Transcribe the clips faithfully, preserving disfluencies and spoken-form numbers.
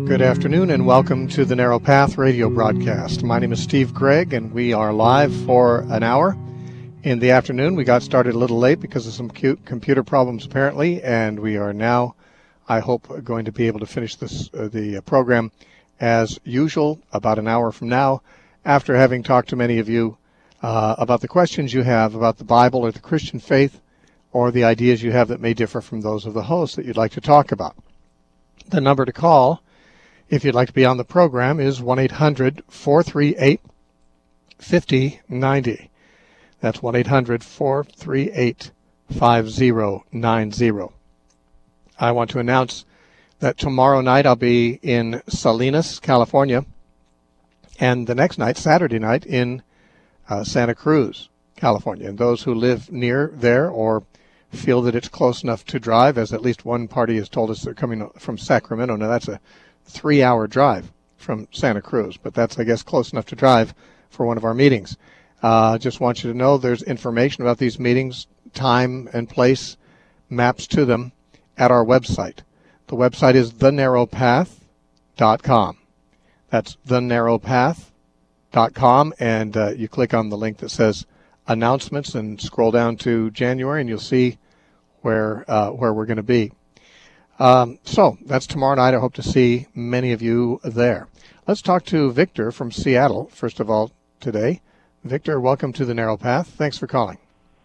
Good afternoon and welcome to the Narrow Path radio broadcast. My name is Steve Gregg and we are live for an hour in the afternoon. We got started a little late because of some cute computer problems apparently, and we are now, I hope, going to be able to finish this uh, the program as usual about an hour from now, after having talked to many of you uh, about the questions you have about the Bible or the Christian faith, or the ideas you have that may differ from those of the host that you'd like to talk about. The number to call, if you'd like to be on the program, is one eight hundred, four three eight, five zero nine zero. That's one eight hundred, four three eight, five zero nine zero. I want to announce that tomorrow night I'll be in Salinas, California, and the next night, Saturday night, in uh, Santa Cruz, California. And those who live near there or feel that it's close enough to drive, as at least one party has told us they're coming from Sacramento. Now, that's a three-hour drive from Santa Cruz, but that's, I guess, close enough to drive for one of our meetings. I uh, just want you to know there's information about these meetings, time and place, maps to them at our website. The website is the narrow path dot com. That's the narrow path dot com, and uh, you click on the link that says announcements and scroll down to January, and you'll see where uh, where we're going to be. Um, so that's tomorrow night. I hope to see many of you there. Let's talk to Victor from Seattle, first of all, today. Victor, welcome to the Narrow Path. Thanks for calling.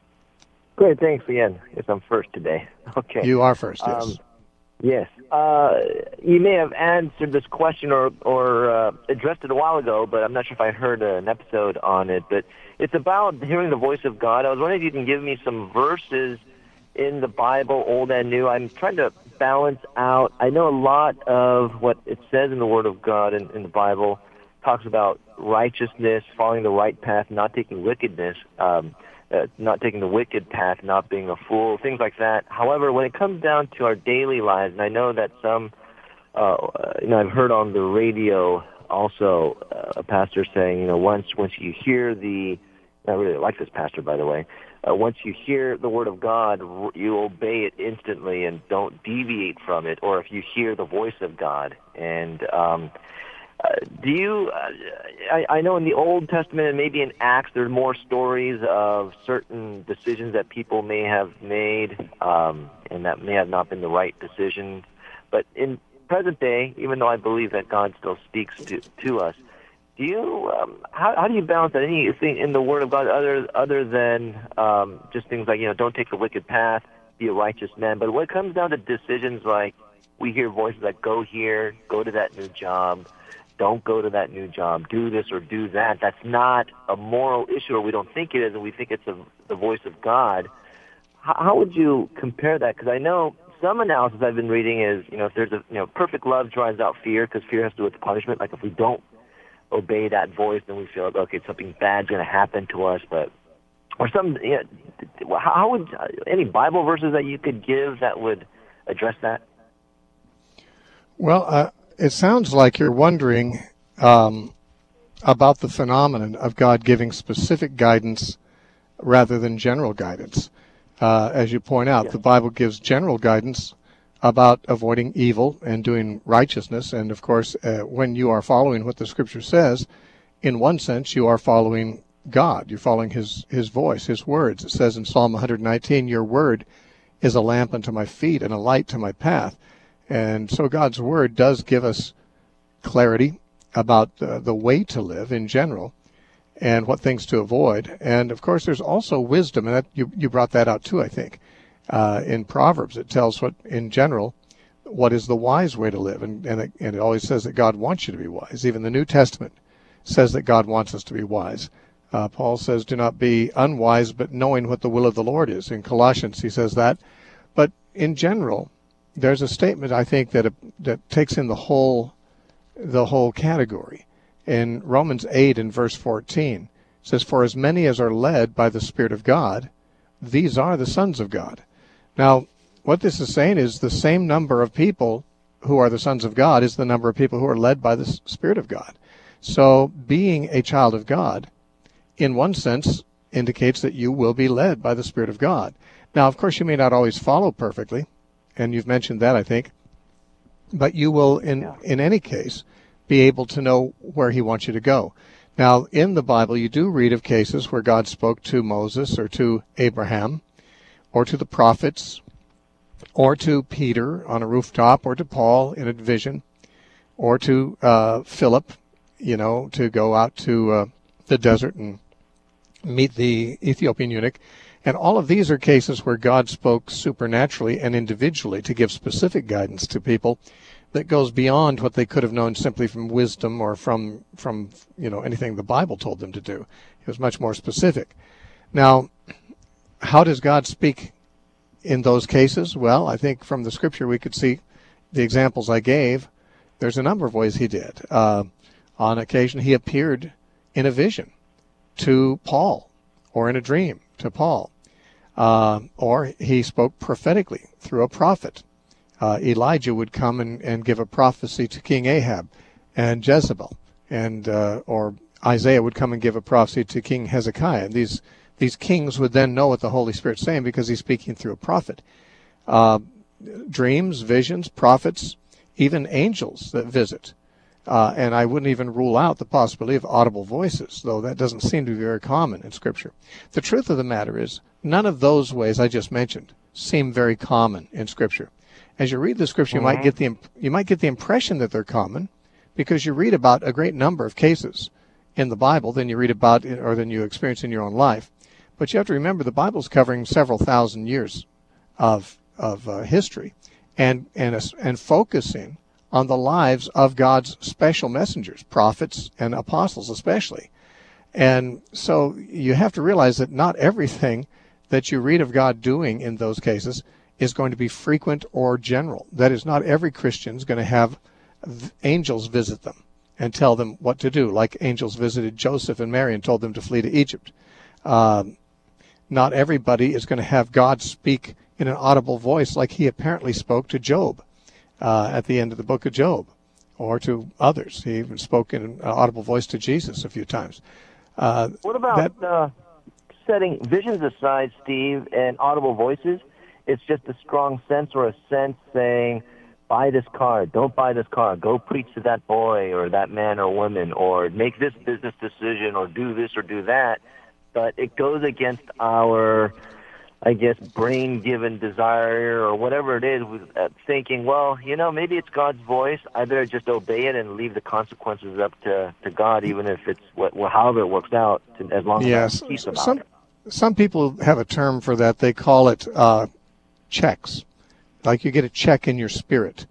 Great, thanks again. Yes, I'm first today. Okay. You are first, yes. Um, yes. Uh, you may have answered this question or, or uh, addressed it a while ago, but I'm not sure if I heard an episode on it. But it's about hearing the voice of God. I was wondering if you can give me some verses in the Bible, Old and New. I'm trying to balance out. I know a lot of what it says in the Word of God in, in the Bible talks about righteousness, following the right path, not taking wickedness, um, uh, not taking the wicked path, not being a fool, things like that. However, when it comes down to our daily lives, and I know that some, uh, you know, I've heard on the radio also uh, a pastor saying, you know, once once you hear the, I really like this pastor, by the way. Uh, once you hear the Word of God, you obey it instantly and don't deviate from it, or if you hear the voice of God. And um, uh, do you, uh, I, I know in the Old Testament and maybe in Acts, there's more stories of certain decisions that people may have made, um, and that may have not been the right decision. But in present day, even though I believe that God still speaks to, to us, Do you um, how, how do you balance that? Anything in the Word of God other other than um, just things like, you know, don't take the wicked path, be a righteous man? But when it comes down to decisions like we hear voices like go here, go to that new job, don't go to that new job, do this or do that. That's not a moral issue, or we don't think it is, and we think it's a, the voice of God. How, how would you compare that? Because I know some analysis I've been reading is, you know, if there's a, you know, perfect love drives out fear, because fear has to do with the punishment. Like if we don't obey that voice, then we feel like, okay, something bad's going to happen to us. But or some, you know, how would uh, any Bible verses that you could give that would address that? Well, uh, it sounds like you're wondering um, about the phenomenon of God giving specific guidance rather than general guidance. Uh, as you point out, yeah. the Bible gives general guidance about avoiding evil and doing righteousness. And, of course, uh, when you are following what the Scripture says, in one sense, you are following God. You're following his, his voice, his words. It says in Psalm one nineteen, your word is a lamp unto my feet and a light to my path. And so God's word does give us clarity about uh, the way to live in general and what things to avoid. And, of course, there's also wisdom, and that, you, you brought that out too, I think. Uh, in Proverbs, it tells what, in general, what is the wise way to live. And, and, it, and it always says that God wants you to be wise. Even the New Testament says that God wants us to be wise. Uh, Paul says, do not be unwise, but knowing what the will of the Lord is. In Colossians, he says that. But in general, there's a statement, I think, that that takes in the whole the whole category. In Romans eight and verse fourteen, it says, for as many as are led by the Spirit of God, these are the sons of God. Now, what this is saying is the same number of people who are the sons of God is the number of people who are led by the Spirit of God. So being a child of God, in one sense, indicates that you will be led by the Spirit of God. Now, of course, you may not always follow perfectly, and you've mentioned that, I think. but you will, in, Yeah. in any case, be able to know where he wants you to go. Now, in the Bible, you do read of cases where God spoke to Moses or to Abraham or to the prophets or to Peter on a rooftop or to Paul in a vision or to uh, Philip, you know, to go out to uh, the desert and meet the Ethiopian eunuch. And all of these are cases where God spoke supernaturally and individually to give specific guidance to people that goes beyond what they could have known simply from wisdom or from, from you know, anything the Bible told them to do. It was much more specific. Now, how does God speak in those cases? Well, I think from the Scripture we could see the examples I gave. There's a number of ways he did. Uh, on occasion, he appeared in a vision to Paul or in a dream to Paul. Uh, or he spoke prophetically through a prophet. Uh, Elijah would come and, and give a prophecy to King Ahab and Jezebel, and uh, or Isaiah would come and give a prophecy to King Hezekiah. And these these kings would then know what the Holy Spirit's saying because he's speaking through a prophet. Uh, dreams, visions, prophets, even angels that visit. Uh, and I wouldn't even rule out the possibility of audible voices, though that doesn't seem to be very common in Scripture. The truth of the matter is, none of those ways I just mentioned seem very common in Scripture. As you read the Scripture, you might get the you might get the impression that they're common, because you read about a great number of cases in the Bible than you read about or than you experience in your own life. But you have to remember the Bible's covering several thousand years of of uh, history, and and and focusing on the lives of God's special messengers, prophets and apostles especially. And so you have to realize that not everything that you read of God doing in those cases is going to be frequent or general. That is, not every Christian is going to have angels visit them and tell them what to do, like angels visited Joseph and Mary and told them to flee to Egypt. Um, not everybody is going to have God speak in an audible voice like he apparently spoke to Job uh, at the end of the book of Job, or to others. He even spoke in an audible voice to Jesus a few times. Uh, what about that, uh, setting visions aside, Steve, and audible voices? It's just a strong sense or a sense saying, buy this car, don't buy this car, go preach to that boy or that man or woman, or make this business decision or do this or do that. But it goes against our, I guess, brain-given desire or whatever it is, with uh, thinking, well, you know, maybe it's God's voice. I better just obey it and leave the consequences up to, to God, even if it's what, well, however it works out, to, as long yes, as I have peace about some, it. Some people have a term for that. They call it uh, checks. Like you get a check in your spirit.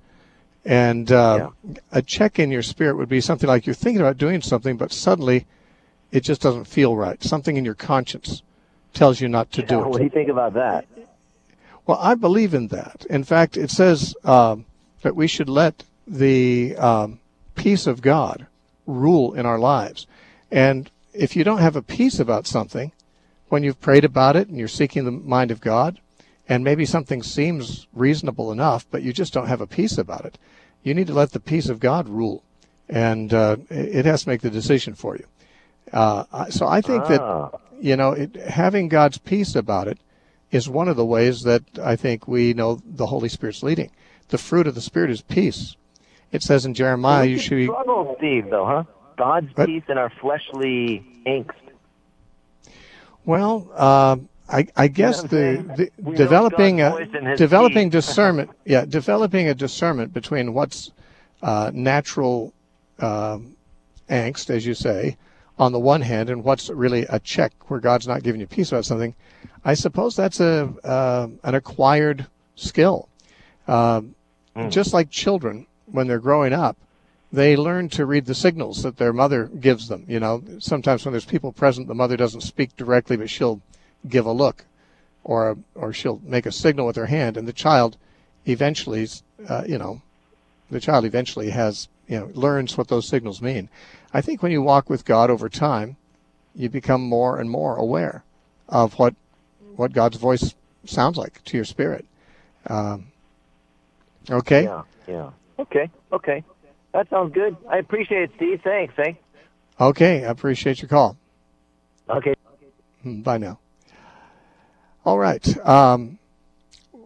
And uh, yeah. a check in your spirit would be something like you're thinking about doing something, but suddenly it just doesn't feel right. Something in your conscience tells you not to yeah, do it. What do you think about that? Well, I believe in that. In fact, it says um, that we should let the um, peace of God rule in our lives. And if you don't have a peace about something, when you've prayed about it and you're seeking the mind of God, and maybe something seems reasonable enough, but you just don't have a peace about it, you need to let the peace of God rule. And uh, it has to make the decision for you. Uh, so I think ah. that, you know, it, having God's peace about it is one of the ways that I think we know the Holy Spirit's leading. The fruit of the Spirit is peace. It says in Jeremiah, we you should be... struggle, Steve, though, huh? God's but, peace and our fleshly angst. Well, uh, I, I guess you know the, the developing a, developing peace. discernment, yeah, developing a discernment between what's uh, natural uh, angst, as you say, on the one hand, and what's really a check where God's not giving you peace about something. I suppose that's a uh, an acquired skill. Uh, mm. Just like children, when they're growing up, they learn to read the signals that their mother gives them. You know, sometimes when there's people present, the mother doesn't speak directly, but she'll give a look, or or she'll make a signal with her hand, and the child eventually, uh, you know, the child eventually has, you know, learns what those signals mean. I think when you walk with God over time, you become more and more aware of what what God's voice sounds like to your spirit. Um, okay? Yeah, yeah. Okay, okay. That sounds good. I appreciate it, Steve. Thanks, eh? Okay, I appreciate your call. Okay. Bye now. All right. Um,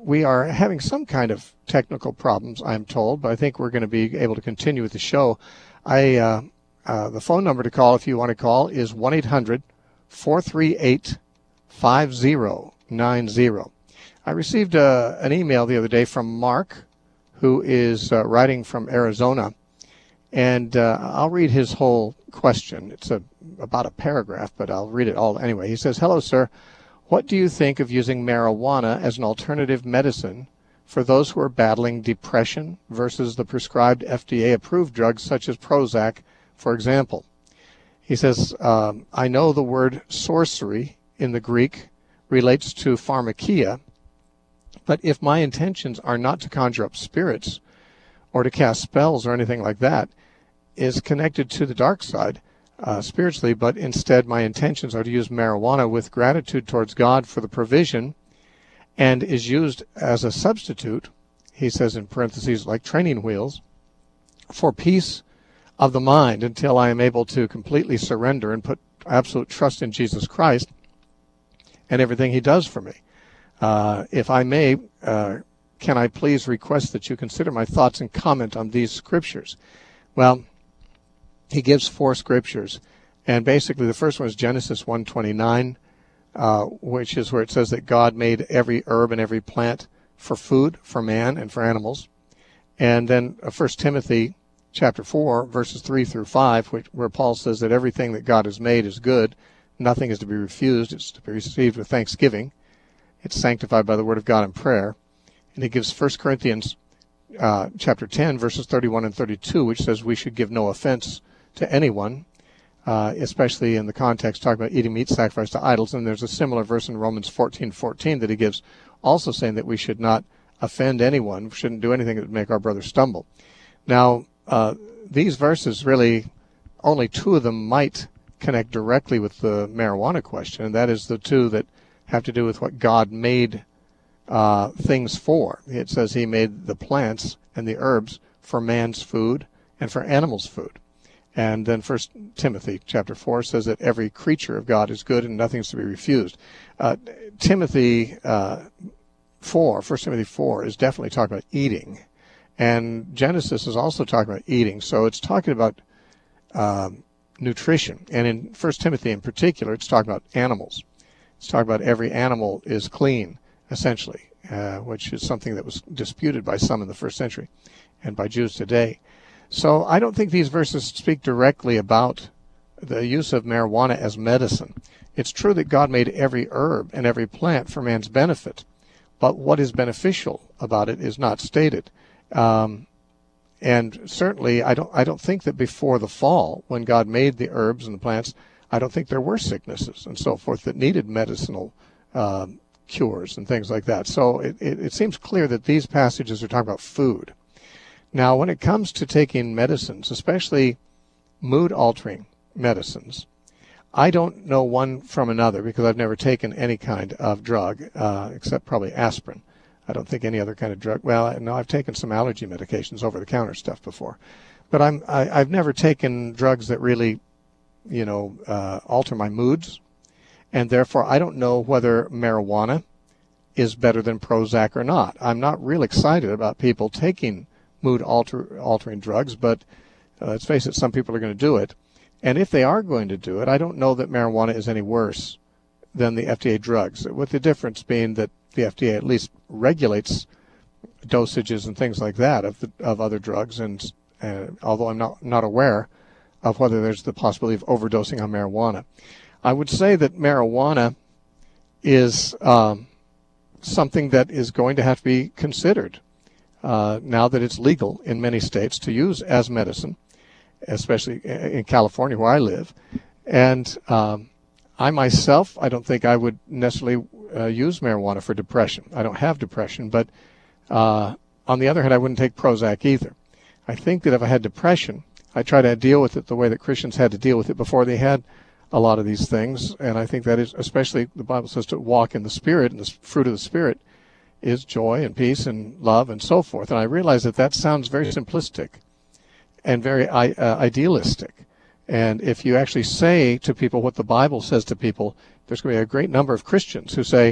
we are having some kind of technical problems, I'm told, but I think we're going to be able to continue with the show. I uh, uh, the phone number to call, if you want to call, is one eight hundred four three eight five zero nine zero. I received uh, an email the other day from Mark, who is uh, writing from Arizona, and uh, I'll read his whole question. It's a, about a paragraph, but I'll read it all anyway. He says, "Hello, sir. What do you think of using marijuana as an alternative medicine for those who are battling depression versus the prescribed F D A-approved drugs such as Prozac, for example?" He says, um, "I know the word sorcery in the Greek relates to pharmakia, but if my intentions are not to conjure up spirits or to cast spells or anything like that, is connected to the dark side, Uh, spiritually, but instead my intentions are to use marijuana with gratitude towards God for the provision, and is used as a substitute," he says in parentheses, "like training wheels, for peace of the mind until I am able to completely surrender and put absolute trust in Jesus Christ and everything he does for me. Uh, if I may, uh, can I please request that you consider my thoughts and comment on these scriptures?" Well, he gives four scriptures, and basically the first one is Genesis one twenty-nine, uh, which is where it says that God made every herb and every plant for food, for man and for animals. And then uh, First Timothy chapter four, verses three through five, which, where Paul says that everything that God has made is good, nothing is to be refused, it's to be received with thanksgiving, it's sanctified by the word of God and prayer. And he gives First Corinthians uh, chapter ten, verses thirty-one and thirty-two, which says we should give no offense to anyone, uh, especially in the context talking about eating meat sacrificed to idols. And there's a similar verse in Romans fourteen fourteen that he gives, also saying that we should not offend anyone, we shouldn't do anything that would make our brother stumble. Now, uh, these verses really, only two of them might connect directly with the marijuana question, and that is the two that have to do with what God made uh, things for. It says he made the plants and the herbs for man's food and for animals' food. And then First Timothy chapter four says that every creature of God is good and nothing is to be refused. Uh, Timothy uh, four, First Timothy four is definitely talking about eating, and Genesis is also talking about eating. So it's talking about um, nutrition, and in First Timothy in particular, it's talking about animals. It's talking about every animal is clean, essentially, uh, which is something that was disputed by some in the first century and by Jews today. So I don't think these verses speak directly about the use of marijuana as medicine. It's true that God made every herb and every plant for man's benefit, but what is beneficial about it is not stated. Um, and certainly, I don't, I don't think that before the fall, when God made the herbs and the plants, I don't think there were sicknesses and so forth that needed medicinal um, cures and things like that. So it, it, it seems clear that these passages are talking about food. Now, when it comes to taking medicines, especially mood-altering medicines, I don't know one from another because I've never taken any kind of drug, uh, except probably aspirin. I don't think any other kind of drug. Well, no, I've taken some allergy medications, over-the-counter stuff before. But I'm, I, I've never taken drugs that really, you know, uh, alter my moods. And therefore, I don't know whether marijuana is better than Prozac or not. I'm not real excited about people taking mood alter, altering drugs, but uh, let's face it, some people are going to do it. And if they are going to do it, I don't know that marijuana is any worse than the F D A drugs, with the difference being that the F D A at least regulates dosages and things like that of the, of other drugs, and uh, although I'm not, not aware of whether there's the possibility of overdosing on marijuana. I would say that marijuana is um, something that is going to have to be considered Uh, now that it's legal in many states to use as medicine, especially in California where I live. And um, I myself, I don't think I would necessarily uh, use marijuana for depression. I don't have depression, but uh, on the other hand, I wouldn't take Prozac either. I think that if I had depression, I try to deal with it the way that Christians had to deal with it before they had a lot of these things. And I think that is, especially the Bible says to walk in the Spirit, and the fruit of the Spirit is joy and peace and love and so forth. And I realize that that sounds very simplistic and very uh, idealistic. And if you actually say to people what the Bible says to people, there's going to be a great number of Christians who say,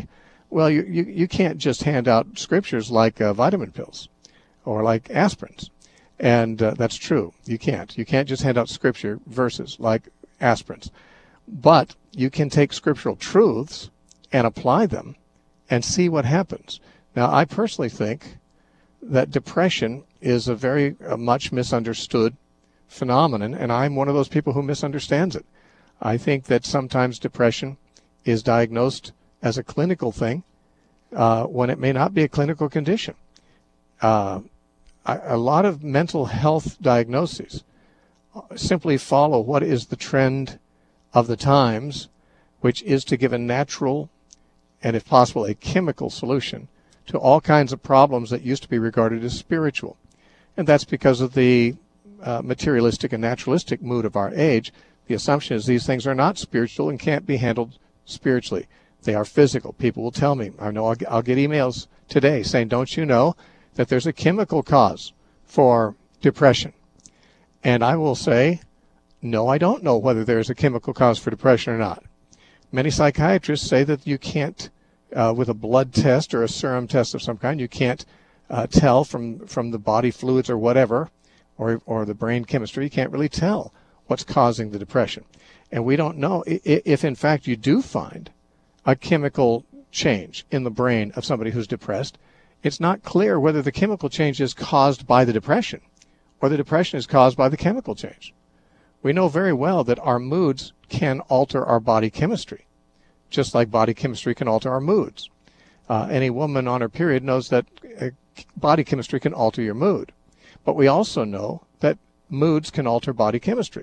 Well, you, you, you can't just hand out scriptures like uh, vitamin pills or like aspirins. And uh, that's true. You can't. You can't just hand out scripture verses like aspirins. But you can take scriptural truths and apply them and see what happens. Now, I personally think that depression is a very uh, much misunderstood phenomenon, and I'm one of those people who misunderstands it. I think that sometimes depression is diagnosed as a clinical thing uh, when it may not be a clinical condition. Uh, a, a lot of mental health diagnoses simply follow what is the trend of the times, which is to give a natural and, if possible, a chemical solution to all kinds of problems that used to be regarded as spiritual. And that's because of the uh, materialistic and naturalistic mood of our age. The assumption is these things are not spiritual and can't be handled spiritually. They are physical. People will tell me, I know I'll, I'll get emails today saying, don't you know that there's a chemical cause for depression? And I will say, no, I don't know whether there's a chemical cause for depression or not. Many psychiatrists say that you can't, uh, with a blood test or a serum test of some kind, you can't uh, tell from, from the body fluids or whatever, or, or the brain chemistry, you can't really tell what's causing the depression. And we don't know if, in fact, you do find a chemical change in the brain of somebody who's depressed. It's not clear whether the chemical change is caused by the depression or the depression is caused by the chemical change. We know very well that our moods can alter our body chemistry, just like body chemistry can alter our moods. Uh, any woman on her period knows that uh, body chemistry can alter your mood. But we also know that moods can alter body chemistry.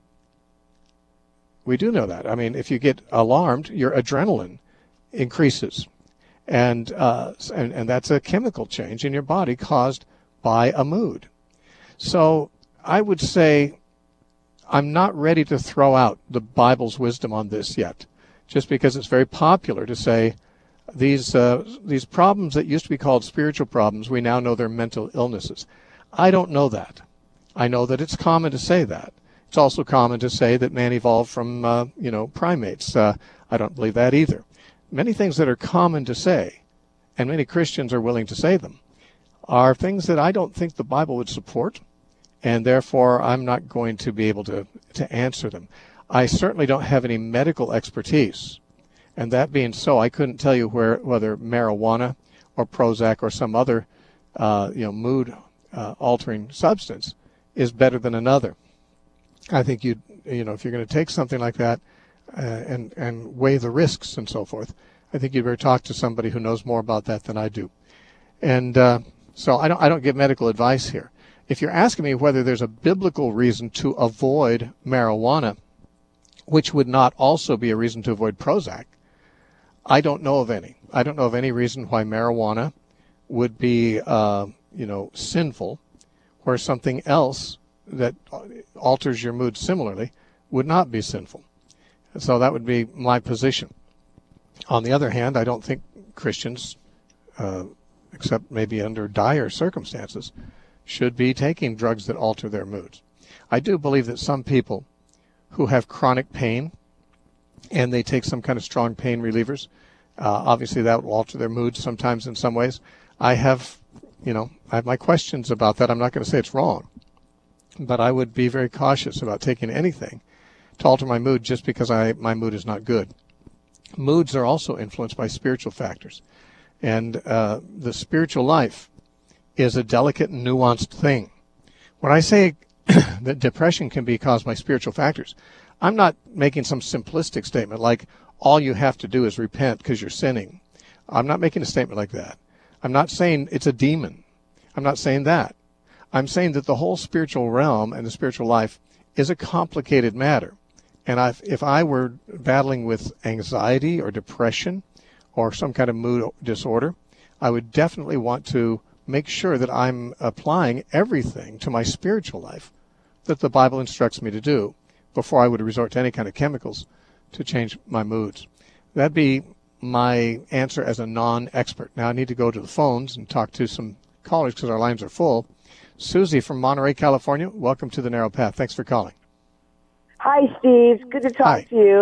We do know that. I mean, if you get alarmed, your adrenaline increases. And, uh, and, and that's a chemical change in your body caused by a mood. So I would say I'm not ready to throw out the Bible's wisdom on this yet, just because it's very popular to say these, uh, these problems that used to be called spiritual problems, we now know they're mental illnesses. I don't know that. I know that it's common to say that. It's also common to say that man evolved from, uh, you know, primates. Uh, I don't believe that either. Many things that are common to say, and many Christians are willing to say them, are things that I don't think the Bible would support, and therefore I'm not going to be able to, to answer them. I certainly don't have any medical expertise, and that being so, I couldn't tell you where whether marijuana or Prozac or some other, uh, you know, mood-altering uh, substance is better than another. I think you you know if you're going to take something like that uh, and and weigh the risks and so forth, I think you'd better talk to somebody who knows more about that than I do. And uh, so I don't I don't give medical advice here. If you're asking me whether there's a biblical reason to avoid marijuana, which would not also be a reason to avoid Prozac, I don't know of any. I don't know of any reason why marijuana would be uh, you know sinful, where something else that alters your mood similarly would not be sinful. So that would be my position. On the other hand, I don't think Christians, uh, except maybe under dire circumstances, should be taking drugs that alter their moods. I do believe that some people who have chronic pain and they take some kind of strong pain relievers, uh, obviously that will alter their moods sometimes in some ways. I have, you know, I have my questions about that. I'm not going to say it's wrong, but I would be very cautious about taking anything to alter my mood just because I my mood is not good. Moods are also influenced by spiritual factors. And uh, the spiritual life is a delicate and nuanced thing. When I say that depression can be caused by spiritual factors, I'm not making some simplistic statement like all you have to do is repent because you're sinning. I'm not making a statement like that. I'm not saying it's a demon. I'm not saying that. I'm saying that the whole spiritual realm and the spiritual life is a complicated matter. And I've, if I were battling with anxiety or depression or some kind of mood disorder, I would definitely want to make sure that I'm applying everything to my spiritual life that the Bible instructs me to do before I would resort to any kind of chemicals to change my moods. That'd be my answer as a non-expert. Now I need to go to the phones and talk to some callers because our lines are full. Susie from Monterey, California, welcome to the Narrow Path. Thanks for calling. Hi, Steve. Good to talk Hi. to you.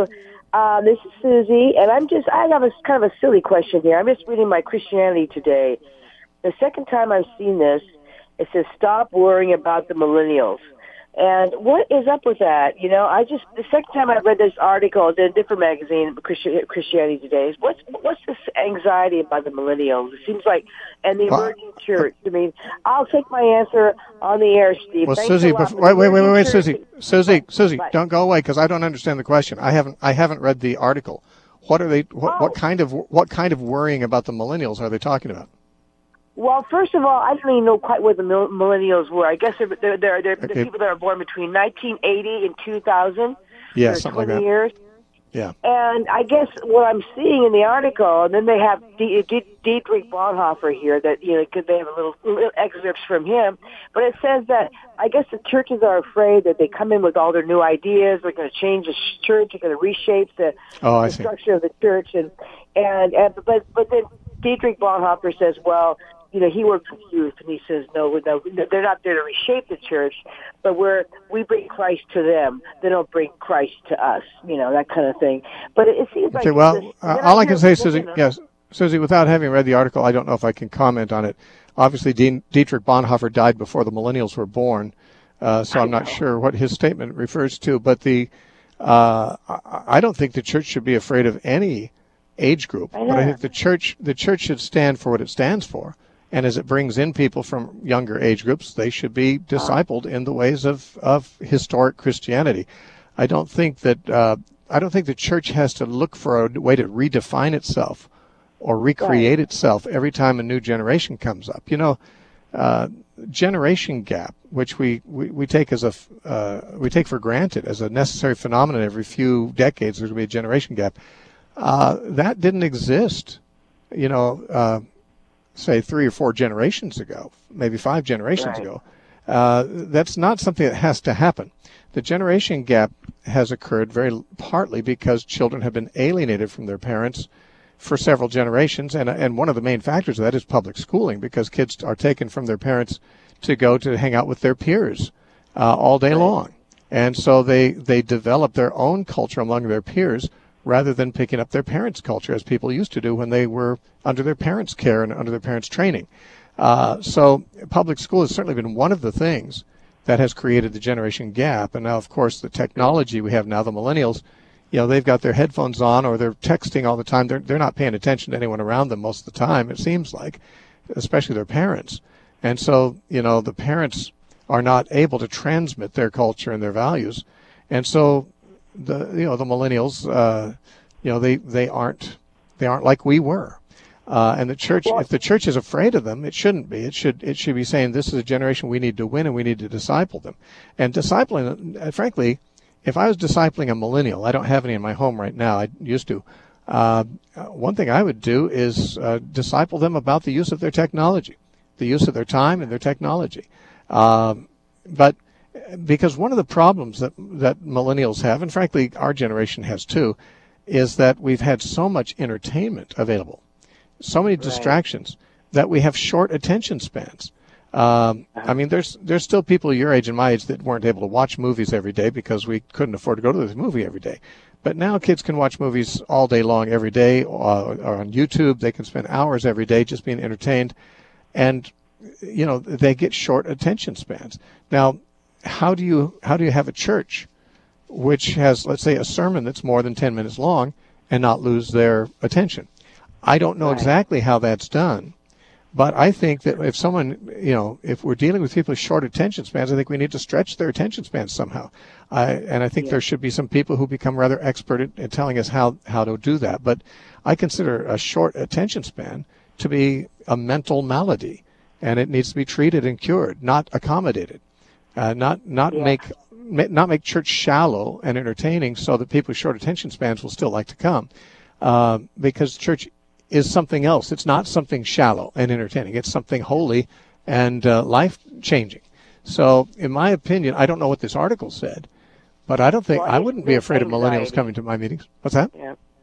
Uh, this is Susie, and I'm just, I have a kind of a silly question here. I'm just reading my Christianity Today. The second time I've seen this, it says, stop worrying about the millennials. And what is up with that? You know, I just, the second time I read this article in a different magazine, Christianity Today, what's what's this anxiety about the millennials? It seems like, and the emerging church. I mean, I'll take my answer on the air, Steve. Well, Thanks Susie, a lot. before, wait, wait, wait, wait, wait, Church, Susie, Susie, Susie, right. Don't go away because I don't understand the question. I haven't, I haven't read the article. What are they? What, oh. what kind of, what kind of worrying about the millennials are they talking about? Well, first of all, I don't even know quite what the millennials were. I guess they're they're they're, they're okay. The people that are born between nineteen eighty and two thousand. Yeah, something like that. Years. Yeah. And I guess what I'm seeing in the article, and then they have D- D- Dietrich Bonhoeffer here, that you know, could they have a little, little excerpts from him. But it says that I guess the churches are afraid that they come in with all their new ideas. They're going to change the church. They're going to reshape the, oh, the structure of the church. And and, and but but then Dietrich Bonhoeffer says, well, you know, he works with youth, and he says, no, no, they're not there to reshape the church, but we're, we bring Christ to them. They don't bring Christ to us, you know, that kind of thing. But it, it seems okay, like... well, this, uh, all I can say, Susie, yes, Susie, without having read the article, I don't know if I can comment on it. Obviously, Dean, Dietrich Bonhoeffer died before the millennials were born, uh, so I'm not sure what his statement refers to, but the uh, I don't think the church should be afraid of any age group, I but I think the church the church should stand for what it stands for. And as it brings in people from younger age groups, they should be discipled in the ways of, of historic Christianity. I don't think that uh, I don't think the church has to look for a way to redefine itself or recreate right. itself every time a new generation comes up. You know, uh, generation gap, which we, we, we take as a uh, we take for granted as a necessary phenomenon every few decades. There's going to be a generation gap. Uh, that didn't exist. You know. Uh, say three or four generations ago, maybe five generations right. ago. Uh, that's not something that has to happen. The generation gap has occurred very partly because children have been alienated from their parents for several generations, and and one of the main factors of that is public schooling, because kids are taken from their parents to go to hang out with their peers uh, all day right. long. And so they, they develop their own culture among their peers rather than picking up their parents' culture, as people used to do when they were under their parents' care and under their parents' training. Uh, so public school has certainly been one of the things that has created the generation gap. And now, of course, the technology we have now, the millennials, you know, they've got their headphones on or they're texting all the time. They're, they're not paying attention to anyone around them most of the time, it seems like, especially their parents. And so, you know, the parents are not able to transmit their culture and their values. And so the you know the millennials uh you know they they aren't they aren't like we were, uh and the church well, if the church is afraid of them, it shouldn't be. It should it should be saying, this is a generation we need to win and we need to disciple them. And discipling, uh, frankly, if I was discipling a millennial, I don't have any in my home right now, I used to, uh one thing I would do is uh, disciple them about the use of their technology, the use of their time and their technology. Um but Because one of the problems that that millennials have, and frankly our generation has too, is that we've had so much entertainment available, so many right. distractions, that we have short attention spans. Um, I mean, there's there's still people your age and my age that weren't able to watch movies every day because we couldn't afford to go to the movie every day. But now kids can watch movies all day long, every day, or, or on YouTube. They can spend hours every day just being entertained, and you know they get short attention spans. Now, how do you how do you have a church which has, let's say, a sermon that's more than ten minutes long and not lose their attention? I don't know right. exactly how that's done, but I think that if someone, you know, if we're dealing with people with short attention spans, I think we need to stretch their attention spans somehow. I, and I think yeah. there should be some people who become rather expert at, at telling us how, how to do that. But I consider a short attention span to be a mental malady, and it needs to be treated and cured, not accommodated. Uh, not not yeah. make not make church shallow and entertaining so that people with short attention spans will still like to come, uh, because church is something else. It's not something shallow and entertaining. It's something holy and uh, life-changing. So, in my opinion, I don't know what this article said, but I don't think well, I wouldn't be afraid anxiety. of millennials coming to my meetings. What's that? Yeah.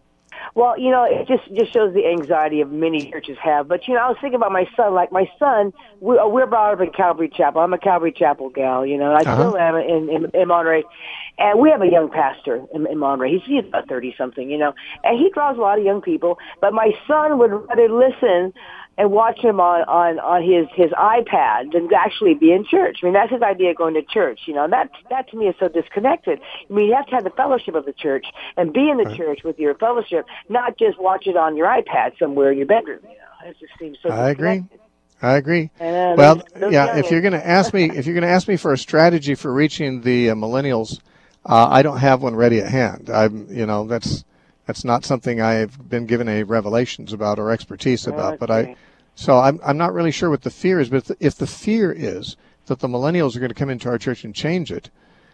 Well, you know, it just just shows the anxiety of many churches have. But, you know, I was thinking about my son. Like, my son, we, uh, we're brought up in Calvary Chapel. I'm a Calvary Chapel gal, you know, and I Uh-huh. still am in, in, in Monterey. And we have a young pastor in, in Monterey. He's, he's about thirty-something, you know, and he draws a lot of young people. But my son would rather listen and watch him on, on, on his, his iPad than actually be in church. I mean, that's his idea of going to church, you know, and that, that to me is so disconnected. I mean, you have to have the fellowship of the church and be in the Right. church with your fellowship, not just watch it on your iPad somewhere in your bedroom, you know. It just seems so I agree. disconnected. I agree. And, uh, Well, those, those yeah. If you're youngins- going to ask me, if you're going to ask me for a strategy for reaching the uh, millennials, uh, I don't have one ready at hand. I'm, you know, that's that's not something I've been given any revelations about or expertise about. But I, Okay. so I'm I'm not really sure what the fear is. But if the, if the fear is that the millennials are going to come into our church and change it,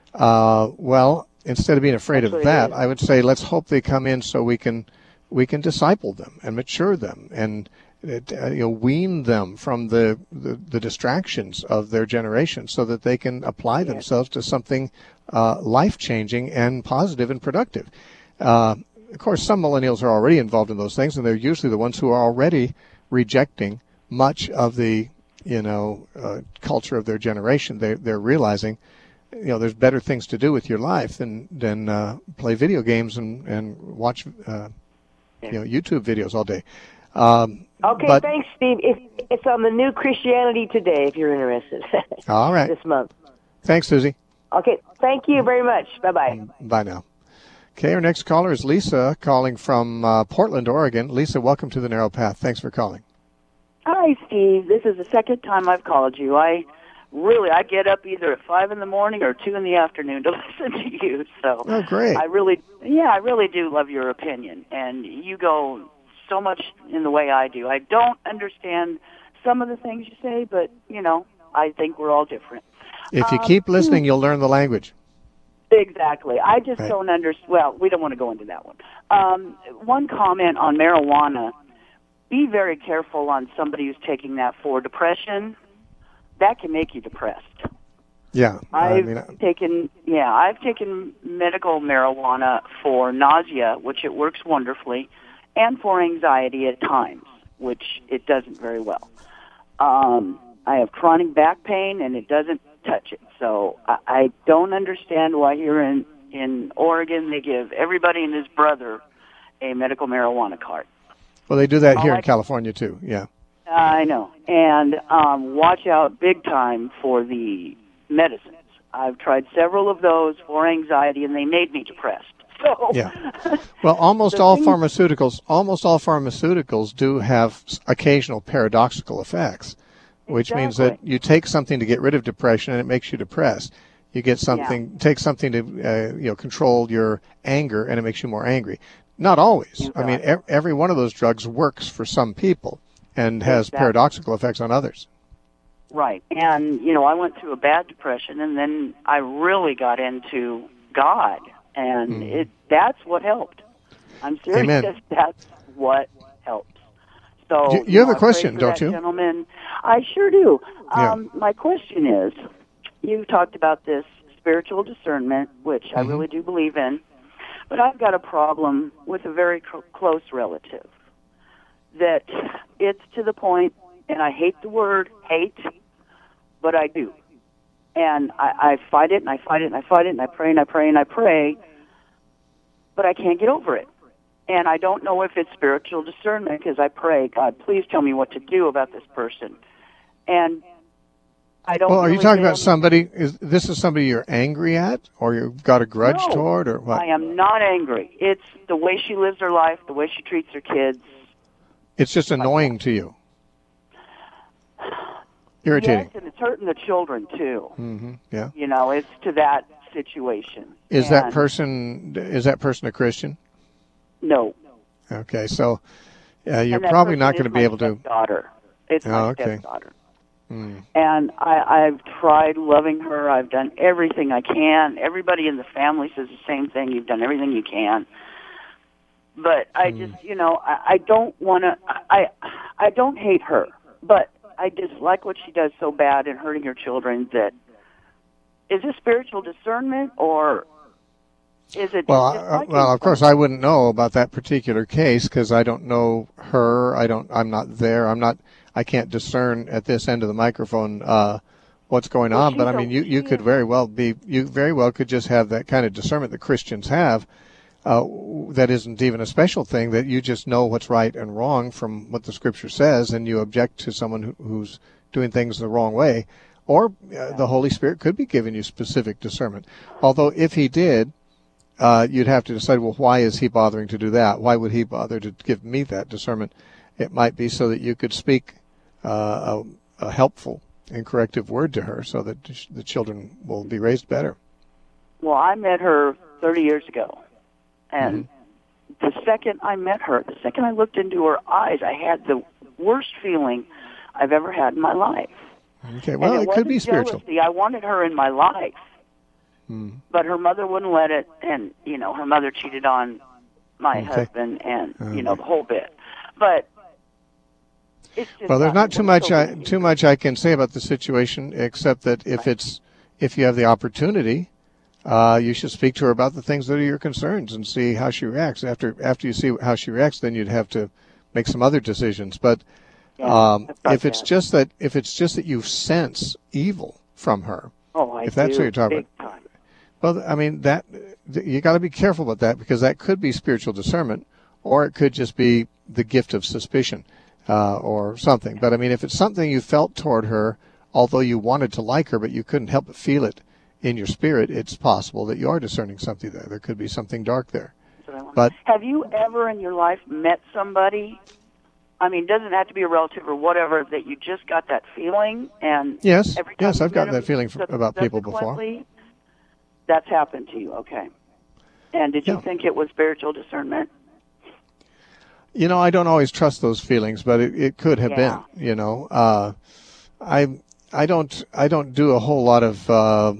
uh, well, instead of being afraid That's what of it that, is. I would say let's hope they come in so we can we can disciple them and mature them and uh, you know wean them from the, the the distractions of their generation so that they can apply Yes. themselves to something uh, life changing and positive and productive. Uh, of course, some millennials are already involved in those things, and they're usually the ones who are already rejecting much of the you know uh, culture of their generation. They they're realizing, you know, there's better things to do with your life than than uh, play video games and and watch uh, you know YouTube videos all day. Um, Okay, but thanks, Steve. It's, it's on the New Christianity Today if you're interested. all right, This month. thanks, Susie. Okay, thank you very much. Bye-bye. Bye now. Okay, our next caller is Lisa calling from uh, Portland, Oregon. Lisa, welcome to the Narrow Path. Thanks for calling. Hi, Steve. This is the second time I've called you. I really, I get up either at five in the morning or two in the afternoon to listen to you. So Oh, great. I really, yeah, I really do love your opinion, and you go so much in the way I do. I don't understand some of the things you say, but you know, I think we're all different. If you Um, keep listening, you'll learn the language. Exactly. I just Right. don't understand. Well, we don't want to go into that one. Um, one comment on marijuana. Be very careful on somebody who's taking that for depression. That can make you depressed. Yeah, I I've mean, I- taken, yeah, I've taken medical marijuana for nausea, which it works wonderfully, and for anxiety at times, which it doesn't very well. Um, I have chronic back pain, and it doesn't touch it. So I, I don't understand why here in, in Oregon they give everybody and his brother a medical marijuana card. well, they do that All here I- in California too. Yeah. I know. And um, watch out big time for the medicines. I've tried several of those for anxiety, and they made me depressed. So, Yeah. Well, almost The all thing- pharmaceuticals, almost all pharmaceuticals do have s- occasional paradoxical effects, which means that Exactly. you take something to get rid of depression and it makes you depressed. You get something, take something to uh, you know control your anger and it makes you more angry. Not always. You I mean, got e- every one of those drugs works for some people and has Exactly. paradoxical effects on others. right. And, you know, I went through a bad depression, and then I really got into God, and it that's what helped. I'm serious. Amen. That's what helps. So You- you have know, a I question, pray for don't that you? Gentleman, I sure do. Yeah. Um, my question is, you talked about this spiritual discernment, which I Mhm. really do believe in, but I've got a problem with a very cl- close relative. That it's to the point, and I hate the word hate, but I do. And I, I fight it, and I fight it, and I fight it, and I pray, and I pray, and I pray, but I can't get over it. And I don't know if it's spiritual discernment, because I pray, God, please tell me what to do about this person. And I don't Well, are you really talking get about somebody? Is this is somebody you're angry at, or you've got a grudge No, toward, or what? I am not angry. It's the way she lives her life, the way she treats her kids. It's just annoying to you. Irritating. Yes, and it's hurting the children, too. hmm Yeah. You know, it's to that situation. Is that And person is that person a Christian? No. Okay, so uh, you're And that probably person not is going to be my able to. Stepdaughter. It's my Oh, okay. stepdaughter. Mm. And I, I've tried loving her. I've done everything I can. Everybody in the family says the same thing. You've done everything you can. But I Mm. just, you know, I, I don't want to. I, I don't hate her, but I dislike what she does so bad in hurting her children. That is this spiritual discernment, or Is it? Well, it's uh, like well, of course, I wouldn't know about that particular case because I don't know her. I don't. I'm not there. I'm not. I can't discern at this end of the microphone uh, what's going Well, on. But she's I a- mean, you, you she could is- very well be. You very well could just have that kind of discernment that Christians have. Uh, that isn't even a special thing. That you just know what's right and wrong from what the Scripture says, and you object to someone who, who's doing things the wrong way. Or uh, the Holy Spirit could be giving you specific discernment. Although, if He did. Uh, you'd have to decide, well, why is he bothering to do that? Why would he bother to give me that discernment? It might be so that you could speak uh, a, a helpful and corrective word to her so that the children will be raised better. Well, I met her thirty years ago. And Mm-hmm. the second I met her, the second I looked into her eyes, I had the worst feeling I've ever had in my life. Okay, well, and it, it could be wasn't spiritual. Jealousy. I wanted her in my life. Mm. But her mother wouldn't let it, and, you know, her mother cheated on my Okay. husband and, Oh, you know, my. the whole bit. But it's just Well, there's not too much so I, too much I can say about the situation, except that if it's if you have the opportunity, uh, you should speak to her about the things that are your concerns and see how she reacts. After after you see how she reacts, then you'd have to make some other decisions. But Yeah, um, I've got if it's that. just that if it's just that you sense evil from her, Oh, I if that's do, what you're talking big about. time. Well, I mean that you got to be careful about that because that could be spiritual discernment, or it could just be the gift of suspicion uh, or something. But I mean, if it's something you felt toward her, although you wanted to like her, but you couldn't help but feel it in your spirit, it's possible that you are discerning something there. There could be something dark there. That's what I want. But Have you ever in your life met somebody, I mean, it doesn't have to be a relative or whatever, that you just got that feeling? And yes, every time yes, you I've met gotten them that feeling from, about people before. subsequently, that's happened to you, okay. And did you Yeah. think it was spiritual discernment? You know, I don't always trust those feelings, but it, it could have Yeah. been. You know, uh, I I don't I don't do a whole lot of uh,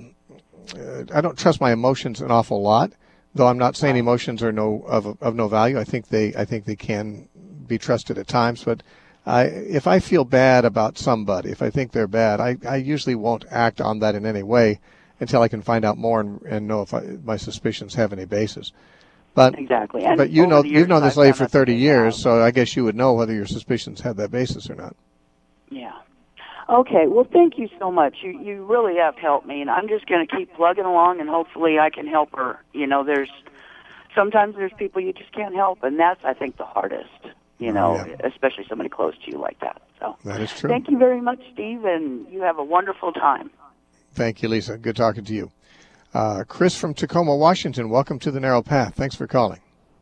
I don't trust my emotions an awful lot. Though I'm not saying emotions are no of of no value. I think they I think they can be trusted at times. But I if I feel bad about somebody, if I think they're bad, I, I usually won't act on that in any way until I can find out more and, and know if I, my suspicions have any basis. But Exactly. And but you over know the you've years, known this I've lady found for out that thirty they years, have. so I guess you would know whether your suspicions had that basis or not. Yeah. Okay. Well, thank you so much. You you really have helped me, and I'm just going to keep plugging along, and hopefully I can help her. You know, there's sometimes there's people you just can't help, and that's I think the hardest. You Oh, know, yeah. especially somebody close to you like that. So That is true. thank you very much, Steve, and you have a wonderful time. Thank you, Lisa. Good talking to you. Uh, Chris from Tacoma, Washington. Welcome to the Narrow Path. Thanks for calling.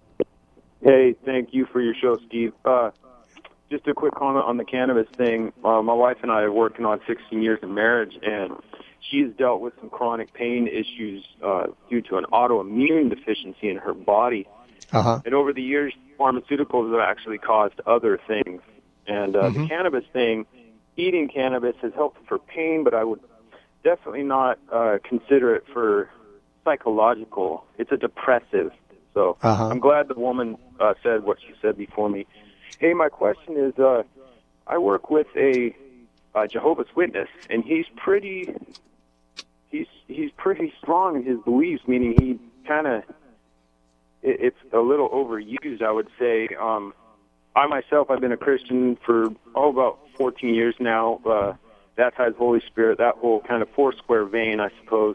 Hey, thank you for your show, Steve. Uh, just a quick comment on the cannabis thing. Uh, my wife and I are working on sixteen years of marriage, and she's dealt with some chronic pain issues uh, due to an autoimmune deficiency in her body. Uh-huh. And over the years, pharmaceuticals have actually caused other things. And uh, Mhm. the cannabis thing, eating cannabis is helpful for pain, but I would definitely not uh, consider it for psychological. It's a depressive. So Uh-huh. I'm glad the woman uh, said what she said before me. Hey, my question is, uh, I work with a, a Jehovah's Witness, and he's pretty, he's he's pretty strong in his beliefs. Meaning he kind of, it, it's a little overused, I would say. Um, I myself, I've been a Christian for oh about fourteen years now. Uh, baptized Holy Spirit, that whole kind of four square vein, I suppose.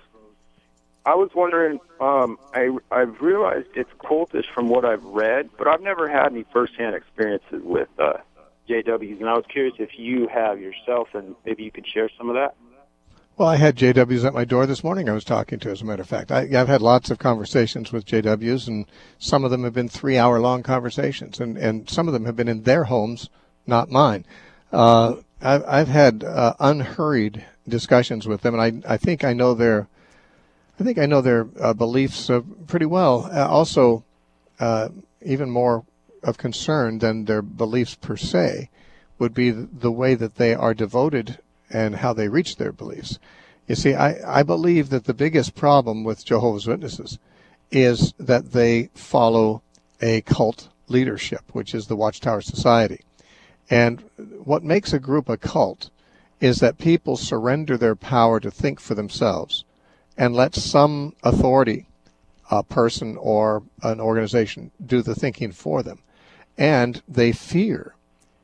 I was wondering, um, I, I've realized it's cultish from what I've read, but I've never had any firsthand experiences with uh, J Ws, and I was curious if you have yourself, and maybe you could share some of that. Well, I had J Ws at my door this morning I was talking to, as a matter of fact. I, I've had lots of conversations with J Ws, and some of them have been three-hour-long conversations, and, and some of them have been in their homes, not mine. Uh, I've, I've had uh, unhurried discussions with them, and I, I think I know their I think I know their uh, beliefs uh, pretty well. Uh, also, uh, even more of concern than their beliefs per se would be the way that they are devoted and how they reach their beliefs. You see, I, I believe that the biggest problem with Jehovah's Witnesses is that they follow a cult leadership, which is the Watchtower Society. And what makes a group a cult is that people surrender their power to think for themselves and let some authority a person or an organization do the thinking for them. And they fear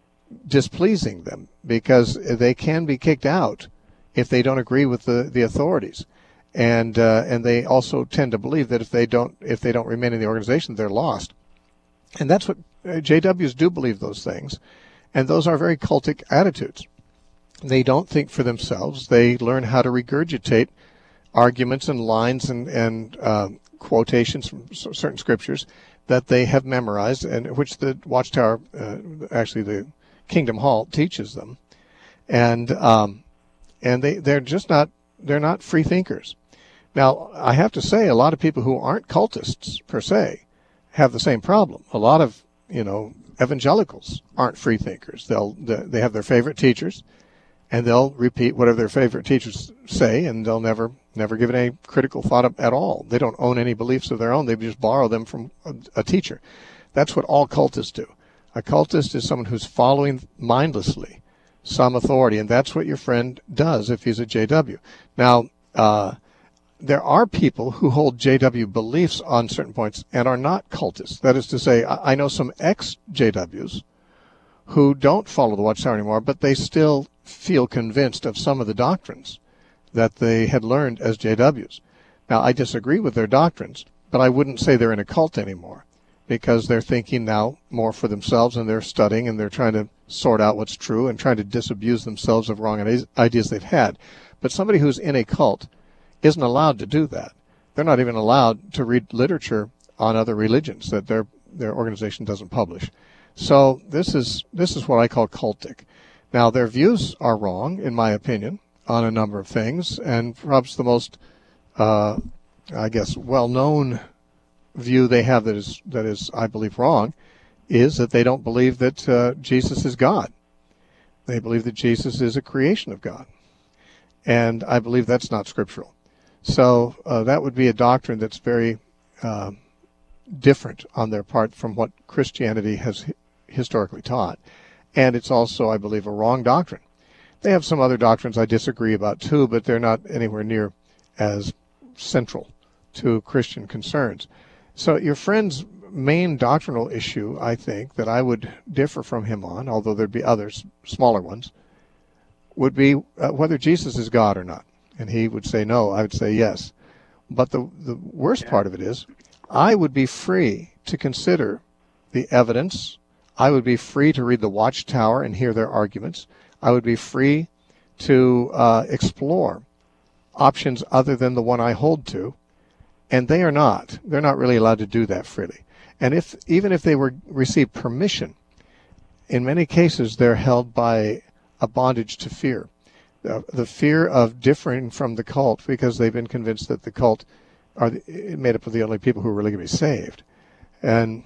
displeasing them because they can be kicked out if they don't agree with the, the authorities. And uh, and they also tend to believe that if they don't if they don't remain in the organization, they're lost. And that's what uh, J Ws do, believe those things. And those are very cultic attitudes. They don't think for themselves. They learn how to regurgitate arguments and lines and, and uh, quotations from certain scriptures that they have memorized, and which the Watchtower, uh, actually the Kingdom Hall, teaches them. And um, and they, they're just not, they're not free thinkers. Now, I have to say, a lot of people who aren't cultists, per se, have the same problem. A lot of, you know, evangelicals aren't free thinkers. They'll, they have their favorite teachers, and they'll repeat whatever their favorite teachers say, and they'll never, never give it any critical thought at all. They don't own any beliefs of their own. They just borrow them from a, a teacher. That's what all cultists do. A cultist is someone who's following mindlessly some authority, and that's what your friend does if he's a J W. Now, uh, there are people who hold J W beliefs on certain points and are not cultists. That is to say, I know some ex-J Ws who don't follow the Watchtower anymore, but they still feel convinced of some of the doctrines that they had learned as J Ws. Now, I disagree with their doctrines, but I wouldn't say they're in a cult anymore because they're thinking now more for themselves, and they're studying, and they're trying to sort out what's true and trying to disabuse themselves of wrong ideas they've had. But somebody who's in a cult isn't allowed to do that. They're not even allowed to read literature on other religions that their their organization doesn't publish. So this is this is what I call cultic. Now, their views are wrong, in my opinion, on a number of things, and perhaps the most, uh, I guess, well-known view they have that is that is, I believe, wrong, is that they don't believe that uh, Jesus is God. They believe that Jesus is a creation of God, and I believe that's not scriptural. So uh, that would be a doctrine that's very uh, different on their part from what Christianity has hi- historically taught. And it's also, I believe, a wrong doctrine. They have some other doctrines I disagree about too, but they're not anywhere near as central to Christian concerns. So your friend's main doctrinal issue, I think, that I would differ from him on, although there'd be others, smaller ones, would be uh, whether Jesus is God or not. And he would say no, I would say yes. But the, the worst part of it is, I would be free to consider the evidence. I would be free to read the Watchtower and hear their arguments. I would be free to uh, explore options other than the one I hold to. And they are not. They're not really allowed to do that freely. And if even if they were received permission, in many cases they're held by a bondage to fear. Uh, the fear of differing from the cult because they've been convinced that the cult are the, made up of the only people who are really going to be saved. And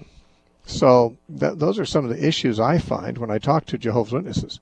so that, those are some of the issues I find when I talk to Jehovah's Witnesses.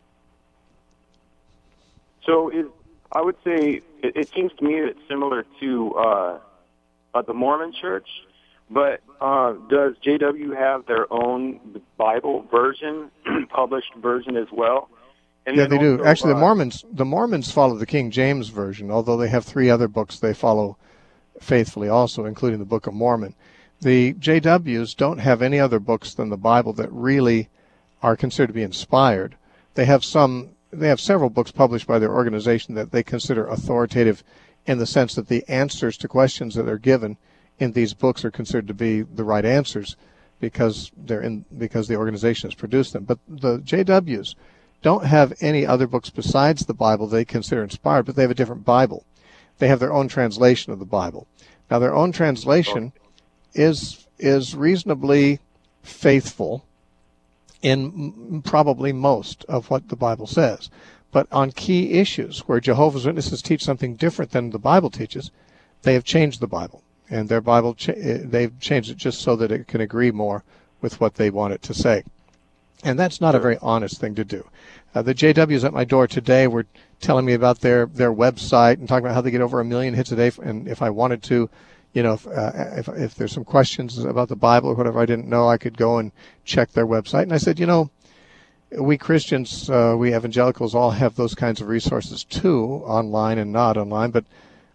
So it, I would say it, it seems to me it's similar to uh, uh, the Mormon Church, but uh, does J W have their own Bible version, published version as well? And yeah, they also, do. Actually, uh, the Mormons the Mormons follow the King James version, although they have three other books they follow faithfully also, including the Book of Mormon. The J Ws don't have any other books than the Bible that really are considered to be inspired. They have some. They have several books published by their organization that they consider authoritative in the sense that the answers to questions that are given in these books are considered to be the right answers because they're in because the organization has produced them. But the J Ws don't have any other books besides the Bible they consider inspired, but they have a different Bible. They have their own translation of the Bible. Now, their own translation is is reasonably faithful in m- probably most of what the Bible says. But on key issues where Jehovah's Witnesses teach something different than the Bible teaches, they have changed the Bible. And their Bible, cha- they've changed it just so that it can agree more with what they want it to say. And that's not a very honest thing to do. Uh, the J Ws at my door today were telling me about their, their website and talking about how they get over a million hits a day. And if I wanted to, you know, if, uh, if, if there's some questions about the Bible or whatever I didn't know, I could go and check their website. And I said, you know, we Christians, uh, we evangelicals all have those kinds of resources too, online and not online. But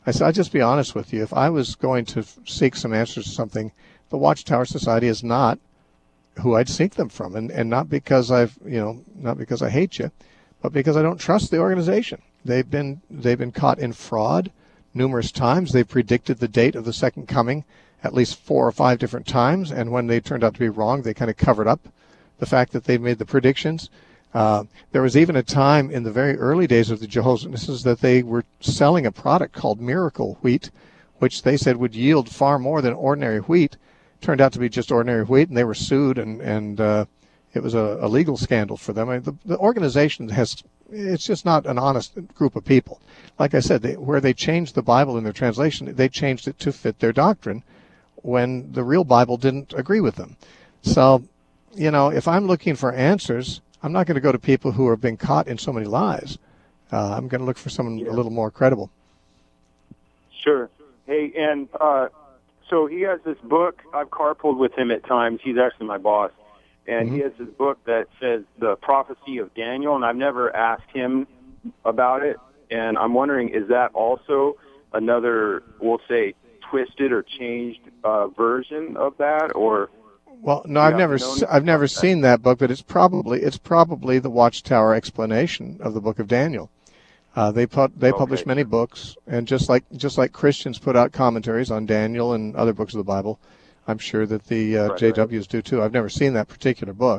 I said, I'll just be honest with you. If I was going to seek some answers to something, the Watchtower Society is not who I'd seek them from, and, and not because I've, you know, not because I hate you, but because I don't trust the organization. They've been they've been caught in fraud numerous times. They've predicted the date of the second coming at least four or five different times, and when they turned out to be wrong, they kind of covered up the fact that they made the predictions. Uh, there was even a time in the very early days of the Jehovah's Witnesses that they were selling a product called Miracle Wheat, which they said would yield far more than ordinary wheat. Turned out to be just ordinary wheat, and they were sued, and, and uh, it was a, a legal scandal for them. I mean, the, the organization has, it's just not an honest group of people. Like I said, they, where they changed the Bible in their translation, they changed it to fit their doctrine when the real Bible didn't agree with them. So, you know, if I'm looking for answers, I'm not going to go to people who have been caught in so many lies. Uh, I'm going to look for someone yeah. a little more credible. Sure. Hey, and uh, so he has this book. I've carpooled with him at times. He's actually my boss. And mm-hmm. he has this book that says The Prophecy of Daniel, and I've never asked him about it. And I'm wondering, is that also another, we'll say, twisted or changed uh, version of that, or? Well, no, I've never, se- I've never seen that book, but it's probably, it's probably the Watchtower explanation of the Book of Daniel. Uh, they put, they okay. publish many books, and just like, just like Christians put out commentaries on Daniel and other books of the Bible, I'm sure that the uh, right, J Ws right. do too. I've never seen that particular book.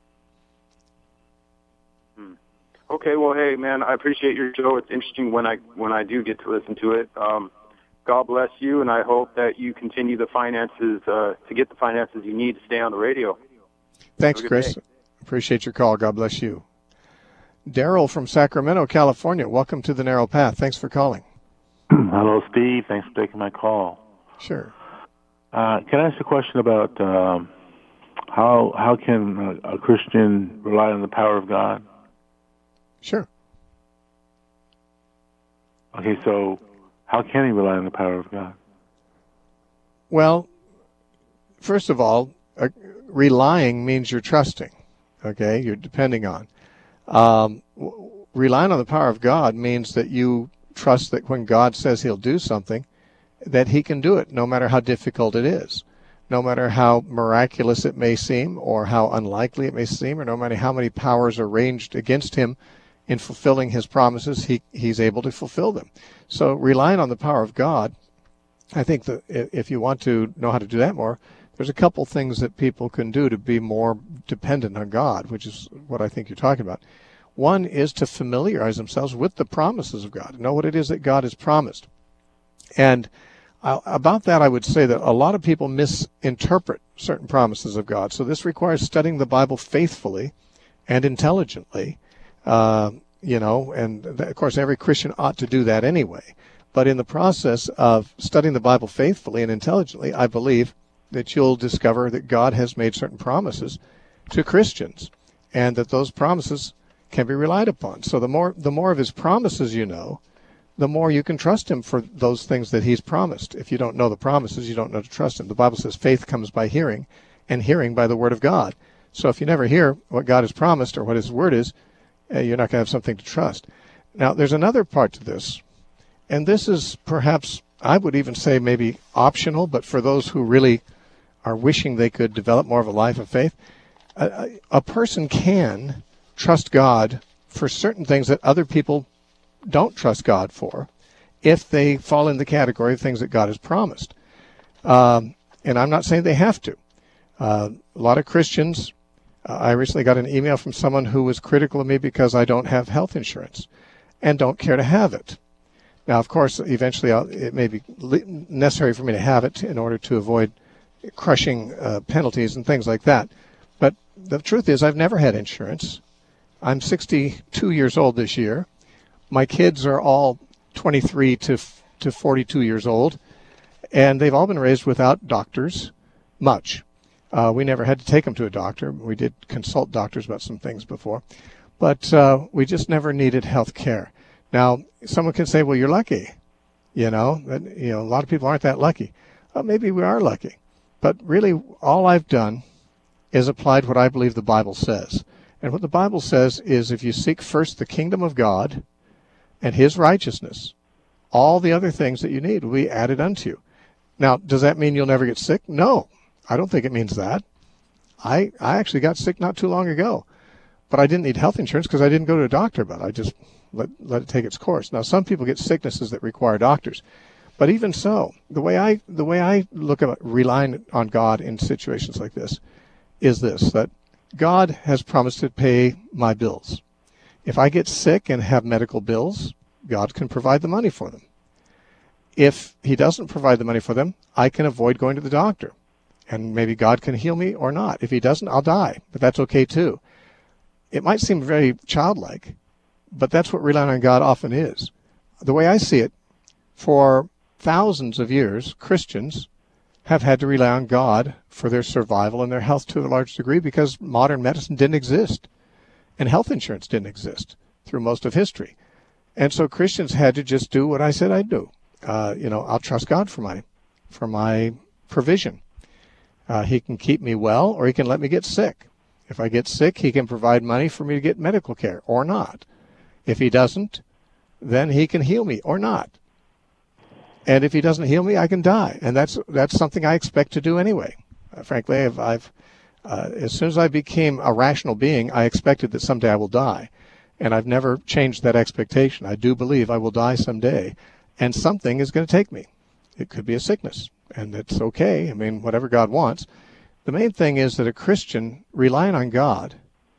Hmm. Okay, well, hey, man, I appreciate your show. It's interesting when I when I do get to listen to it. Um, God bless you, and I hope that you continue the finances uh, to get the finances you need to stay on the radio. Thanks, Chris. Day. Appreciate your call. God bless you. Daryl from Sacramento, California. Welcome to the Narrow Path. Thanks for calling. Hello, Steve. Thanks for taking my call. Sure. Uh, can I ask a question about um, how how can a, a Christian rely on the power of God? Sure. Okay, so how can he rely on the power of God? Well, first of all, uh, relying means you're trusting, okay? You're depending on. Um, w- relying on the power of God means that you trust that when God says he'll do something, that he can do it, no matter how difficult it is, no matter how miraculous it may seem, or how unlikely it may seem, or no matter how many powers are ranged against him in fulfilling his promises, he, he's able to fulfill them. So relying on the power of God, I think that if you want to know how to do that more, there's a couple things that people can do to be more dependent on God, which is what I think you're talking about. One is to familiarize themselves with the promises of God, know what it is that God has promised. And uh, about that, I would say that a lot of people misinterpret certain promises of God. So this requires studying the Bible faithfully and intelligently. Uh, you know, and th- of course every Christian ought to do that anyway. But in the process of studying the Bible faithfully and intelligently, I believe that you'll discover that God has made certain promises to Christians, and that those promises can be relied upon. So the more the more of his promises you know, the more you can trust him for those things that he's promised. If you don't know the promises, you don't know to trust him. The Bible says faith comes by hearing, and hearing by the word of God. So if you never hear what God has promised or what his word is, uh, you're not going to have something to trust. Now, there's another part to this, and this is perhaps, I would even say maybe optional, but for those who really are wishing they could develop more of a life of faith, a, a person can trust God for certain things that other people don't trust God for, if they fall in the category of things that God has promised. Um, and I'm not saying they have to. Uh, a lot of Christians, uh, I recently got an email from someone who was critical of me because I don't have health insurance and don't care to have it. Now, of course, eventually I'll, it may be necessary for me to have it in order to avoid crushing uh, penalties and things like that. But the truth is, I've never had insurance. I'm sixty-two years old this year. My kids are all twenty-three to to forty-two years old, and they've all been raised without doctors, much. Uh, we never had to take them to a doctor. We did consult doctors about some things before, but uh, we just never needed health care. Now, someone can say, well, you're lucky. You know, but, you know, a lot of people aren't that lucky. Well, maybe we are lucky. But really, all I've done is applied what I believe the Bible says. And what the Bible says is if you seek first the kingdom of God and his righteousness, all the other things that you need will be added unto you. Now, does that mean you'll never get sick? No, I don't think it means that. I I actually got sick not too long ago, but I didn't need health insurance because I didn't go to a doctor about it. I just let, let it take its course. Now, some people get sicknesses that require doctors, but even so, the way I the way I look at relying on God in situations like this is this, that God has promised to pay my bills. If I get sick and have medical bills, God can provide the money for them. If he doesn't provide the money for them, I can avoid going to the doctor. And maybe God can heal me or not. If he doesn't, I'll die. But that's okay too. It might seem very childlike, but that's what relying on God often is. The way I see it, for thousands of years, Christians have had to rely on God for their survival and their health to a large degree because modern medicine didn't exist. And health insurance didn't exist through most of history. And so Christians had to just do what I said I'd do. Uh, you know, I'll trust God for my, for my provision. Uh, he can keep me well, or he can let me get sick. If I get sick, he can provide money for me to get medical care, or not. If he doesn't, then he can heal me, or not. And if he doesn't heal me, I can die. And that's that's something I expect to do anyway. Uh, frankly, I've, I've uh, as soon as I became a rational being, I expected that someday I will die. And I've never changed that expectation. I do believe I will die someday, and something is going to take me. It could be a sickness, and it's okay. I mean, whatever God wants. The main thing is that a Christian relying on God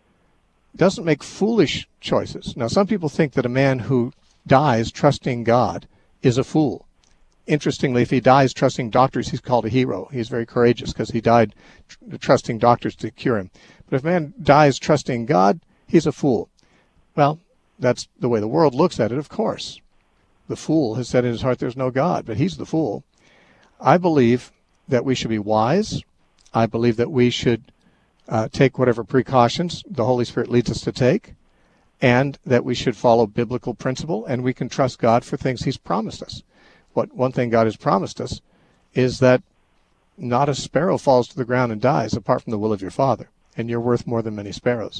doesn't make foolish choices. Now, some people think that a man who dies trusting God is a fool. Interestingly, if he dies trusting doctors, he's called a hero. He's very courageous because he died tr- trusting doctors to cure him. But if a man dies trusting God, he's a fool. Well, that's the way the world looks at it, of course. The fool has said in his heart there's no God, but he's the fool. I believe that we should be wise. I believe that we should uh, take whatever precautions the Holy Spirit leads us to take, and that we should follow biblical principle, and we can trust God for things he's promised us. What one thing God has promised us is that not a sparrow falls to the ground and dies apart from the will of your Father, and you're worth more than many sparrows.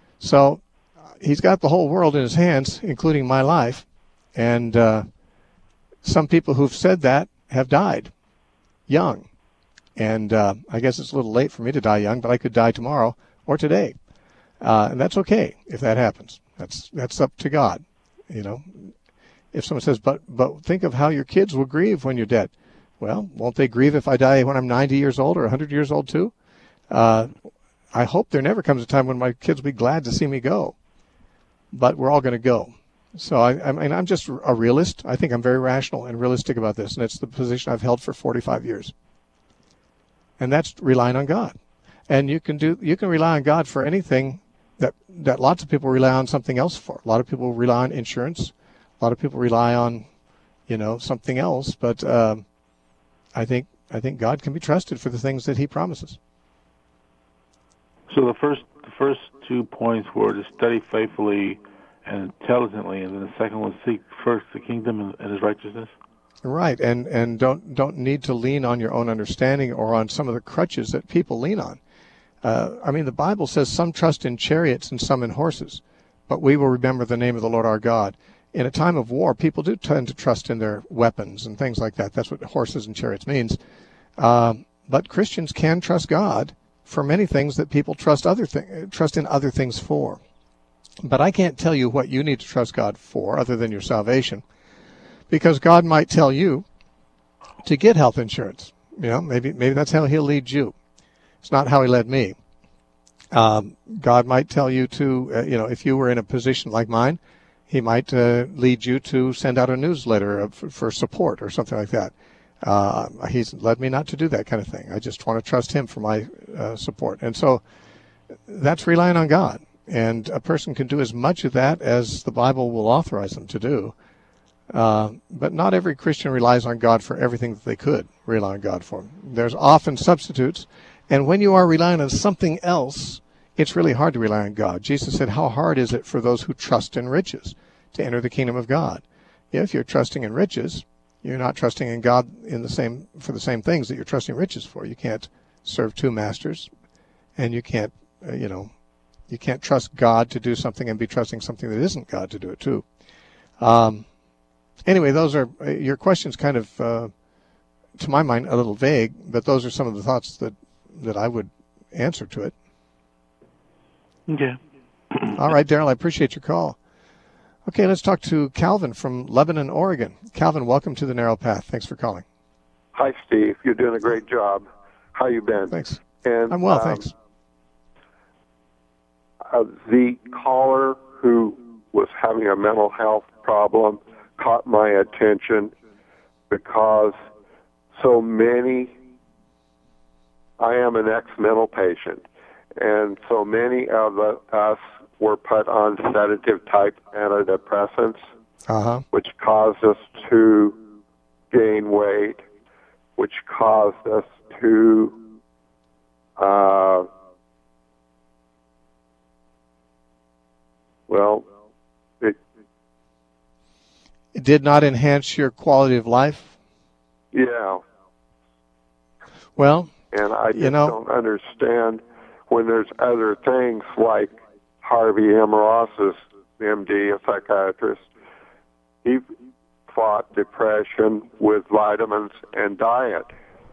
So uh, he's got the whole world in his hands, including my life, and uh, some people who've said that have died young. And uh, I guess it's a little late for me to die young, but I could die tomorrow or today. Uh, and that's okay if that happens. That's that's up to God. You know, if someone says, but but think of how your kids will grieve when you're dead. Well, won't they grieve if I die when I'm ninety years old or one hundred years old too? Uh, I hope there never comes a time when my kids will be glad to see me go. But we're all going to go. So I, I mean, I'm just a realist. I think I'm very rational and realistic about this, and it's the position I've held for forty-five years. And that's relying on God. And you can do you can rely on God for anything that that lots of people rely on something else for. A lot of people rely on insurance. A lot of people rely on, you know, something else. But um, I think I think God can be trusted for the things that he promises. So the first the first two points were to study faithfully and intelligently, and then the second was seek first the kingdom and, and his righteousness. Right, and and don't don't need to lean on your own understanding or on some of the crutches that people lean on. Uh, I mean, the Bible says some trust in chariots and some in horses, but we will remember the name of the Lord our God. In a time of war, people do tend to trust in their weapons and things like that. That's what horses and chariots means. Um, but Christians can trust God for many things that people trust other th- trust in other things for. But I can't tell you what you need to trust God for other than your salvation. Because God might tell you to get health insurance. You know, maybe maybe that's how he'll lead you. It's not how he led me. Um, God might tell you to, uh, you know, if you were in a position like mine, he might uh, lead you to send out a newsletter of, for support or something like that. Uh, he's led me not to do that kind of thing. I just want to trust him for my uh, support. And so that's relying on God. And a person can do as much of that as the Bible will authorize them to do. Uh, but not every Christian relies on God for everything that they could rely on God for. There's often substitutes, and when you are relying on something else, it's really hard to rely on God. Jesus said, how hard is it for those who trust in riches to enter the kingdom of God? Yeah, if you're trusting in riches, you're not trusting in God in the same for the same things that you're trusting riches for. You can't serve two masters, and you can't, uh, you know, you can't trust God to do something and be trusting something that isn't God to do it too. Um, anyway, those are uh, your questions. Kind of, uh, to my mind, a little vague, but those are some of the thoughts that that I would answer to it. Okay. All right, Daryl, I appreciate your call. Okay, let's talk to Calvin from Lebanon, Oregon. Calvin, welcome to the Narrow Path. Thanks for calling. Hi, Steve. You're doing a great job. How you been? Thanks. And, I'm well, um, thanks. Uh, the caller who was having a mental health problem caught my attention because so many, I am an ex-mental patient, and so many of the, us were put on sedative-type antidepressants, Uh-huh. which caused us to gain weight, which caused us to uh, well, it, It did not enhance your quality of life? yeah, Well, and I just you know, don't understand when there's other things like Harvey M. Ross's M D, a psychiatrist. He fought depression with vitamins and diet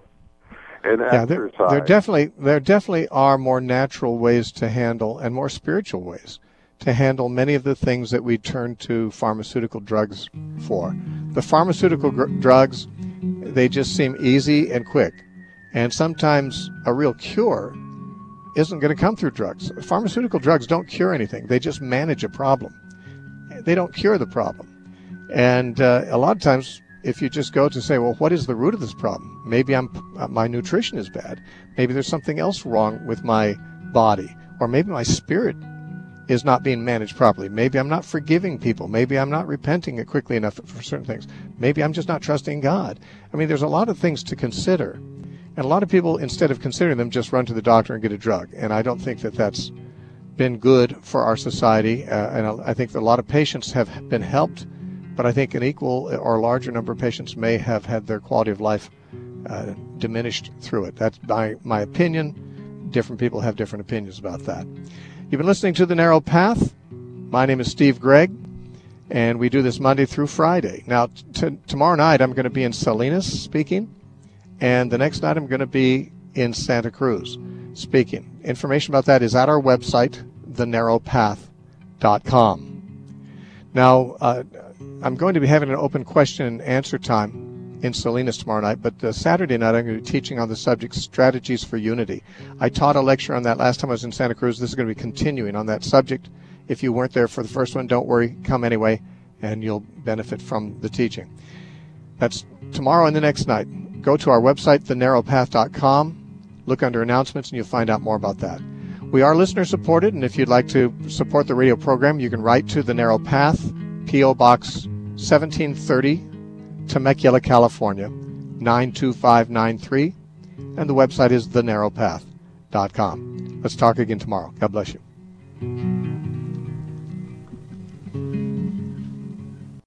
and yeah, there, exercise. there definitely there definitely are more natural ways to handle and more spiritual ways to handle many of the things that we turn to pharmaceutical drugs for. The pharmaceutical gr- drugs, they just seem easy and quick. And sometimes a real cure isn't going to come through drugs. Pharmaceutical drugs don't cure anything. They just manage a problem. They don't cure the problem. And uh, a lot of times, if you just go to say, well, what is the root of this problem? Maybe I'm, uh, my nutrition is bad. Maybe there's something else wrong with my body. Or maybe my spirit is not being managed properly. Maybe I'm not forgiving people. Maybe I'm not repenting quickly enough for certain things. Maybe I'm just not trusting God. I mean, there's a lot of things to consider. And a lot of people, instead of considering them, just run to the doctor and get a drug. And I don't think that that's been good for our society. Uh, and I think that a lot of patients have been helped, but I think an equal or larger number of patients may have had their quality of life uh, diminished through it. That's my, my opinion. Different people have different opinions about that. You've been listening to The Narrow Path. My name is Steve Gregg, and we do this Monday through Friday. Now, t- tomorrow night I'm going to be in Salinas speaking, and the next night I'm going to be in Santa Cruz speaking. Information about that is at our website, the narrow path dot com. Now, uh, I'm going to be having an open question and answer time in Salinas tomorrow night, but uh, Saturday night I'm going to be teaching on the subject Strategies for Unity. I taught a lecture on that last time I was in Santa Cruz. This is going to be continuing on that subject. If you weren't there for the first one, don't worry, come anyway, and you'll benefit from the teaching. That's tomorrow and the next night. Go to our website, the narrow path dot com, look under announcements, and you'll find out more about that. We are listener-supported, and if you'd like to support the radio program, you can write to The Narrow Path, P O. Box seventeen thirty, Temecula, California, nine two five nine three, and the website is the narrow path dot com. Let's talk again tomorrow. God bless you.